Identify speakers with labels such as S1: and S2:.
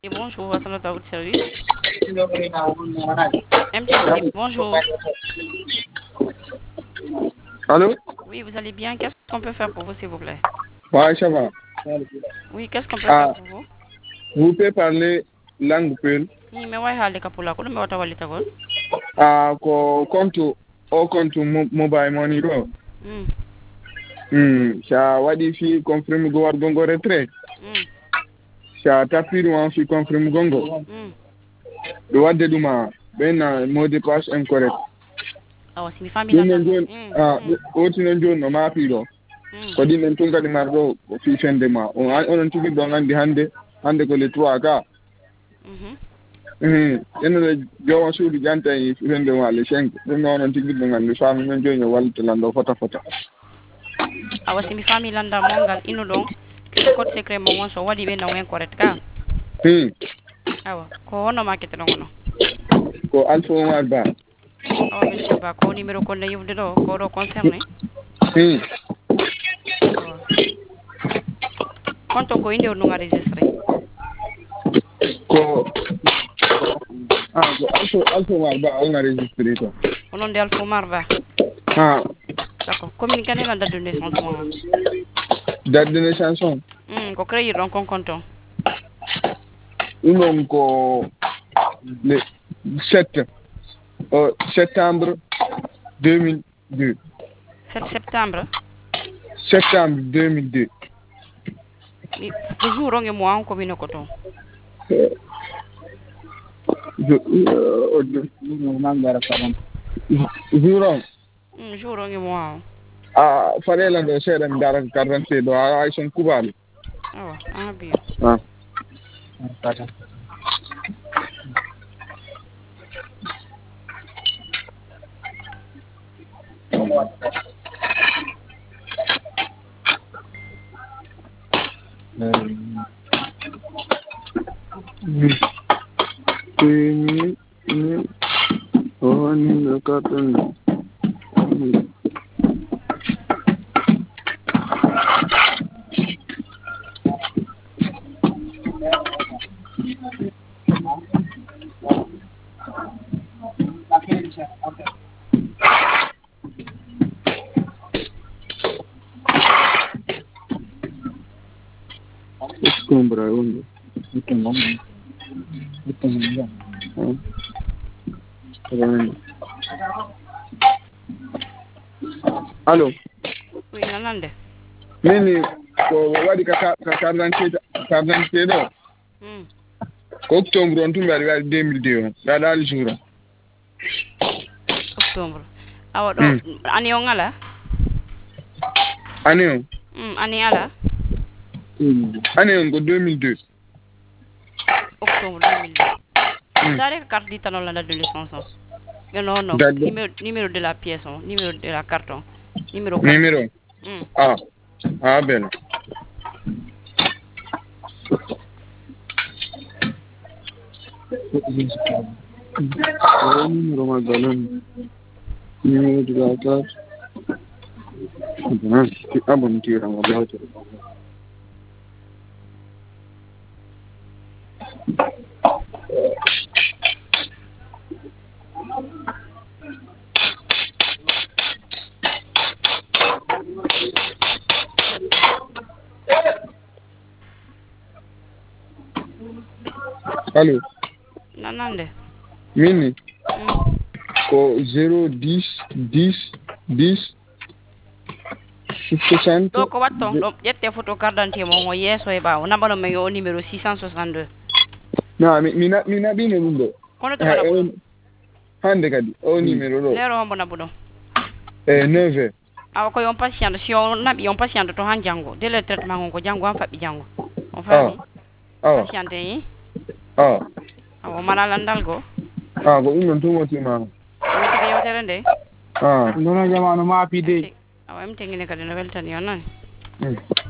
S1: Et bonjour, à votre service. MTC, bonjour.
S2: Allô?
S1: Oui, vous allez bien? Qu'est-ce qu'on peut faire pour vous, s'il vous plaît?
S2: Ouais, ça va.
S1: Oui, qu'est-ce qu'on peut faire pour vous?
S2: Vous pouvez parler langue peul?
S1: Oui, mais ouais, hale kapula ko me wata walita ko.
S2: Ko compte mobile money do. Ça wadi fi confirme go war gongo retrait. Ça tapir wan fi confirme gongo. Do wadde duma ben mot de passe incorrect.
S1: Awa si mi famille la.
S2: Otino jonno ma fi do. Ko di men tunga di mardo fi fende ma. On tugi do ngandi hande ko le 3 ka. Ene jowa suudu janta yi fende ma le 5 dum non tigi do ngandi fami men jonyo walto lando fota.
S1: Awa si mi famille landa mongal inu don ke code secret mo won so wadi be na wen correct ka. Awa ko wono market no wono.
S2: Ko Alpha Omar Ba.
S1: Awa monsieur Ba ko numéro ko ne yubde do ko do concerné. Konto ko indi no enregistré.
S2: Ko Alpha Omar Ba on enregistré to.
S1: On de Alpha Omar Ba. D'accord. Communiquez la date de naissance moi.
S2: Date de naissance?
S1: Ko créer donc compte.
S2: Unom ko le 7 septembre 2002.
S1: 7 septembre?
S2: Septembre 2002.
S1: Toujours on est moi en commune coton. Jour on est moi.
S2: Fallait la de ser en dar 40 do ay son kubal.
S1: Bien.
S2: Allô?
S1: Oui, nanande.
S2: Mini ko wadi ka carte do. Ko octobre on tumbe ari 2002 da dal jour.
S1: Octobre. Awa do ani on ala?
S2: Ani on?
S1: Ani ala?
S2: Ani on ko 2002.
S1: Octobre 2002. Dare carte d'identité la date de naissance. Non. Numéro de la pièce, numéro de la carton. Numéro 4.
S2: Numéro. Ben. Numéro magalan. Numéro de la carte. Bon, tu as un peu. Allô?
S1: Nanande.
S2: Mini. Ko 010 60.
S1: Do ko watto do jette photo carte d'identité mo yeso e ba on abano me yo numéro 662.
S2: Na mina bine bundo.
S1: Kono to wala budo.
S2: Hande kadi o numéro do.
S1: Lero hombo na budo.
S2: 9.
S1: Awa ko yon patient si on nabi yon patient to han jango de le traitement ko jango an fabi jango. On fami? Patient yi. Awa mala landal go.
S2: Ko non to moti ma.
S1: Ko yo terende.
S2: Ndona jamanu ma pide.
S1: Awa mtengene kadi no weltani yonan.